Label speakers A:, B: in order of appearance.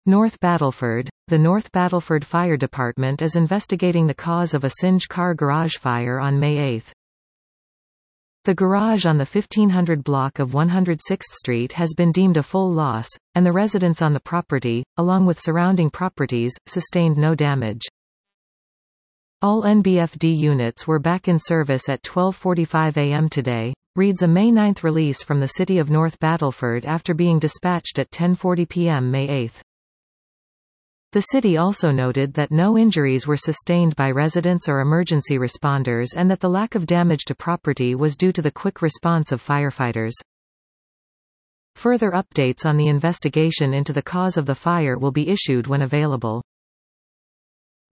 A: North Battleford. The North Battleford Fire Department is investigating the cause of a Singe car garage fire on May 8. The garage on the 1500 block of 106th Street has been deemed a full loss, and the residents on the property, along with surrounding properties, sustained no damage. All NBFD units were back in service at 12:45 a.m. today, reads a May 9 release from the City of North Battleford after being dispatched at 10:40 p.m. May 8. The city also noted that no injuries were sustained by residents or emergency responders and that the lack of damage to property was due to the quick response of firefighters. Further updates on the investigation into the cause of the fire will be issued when available.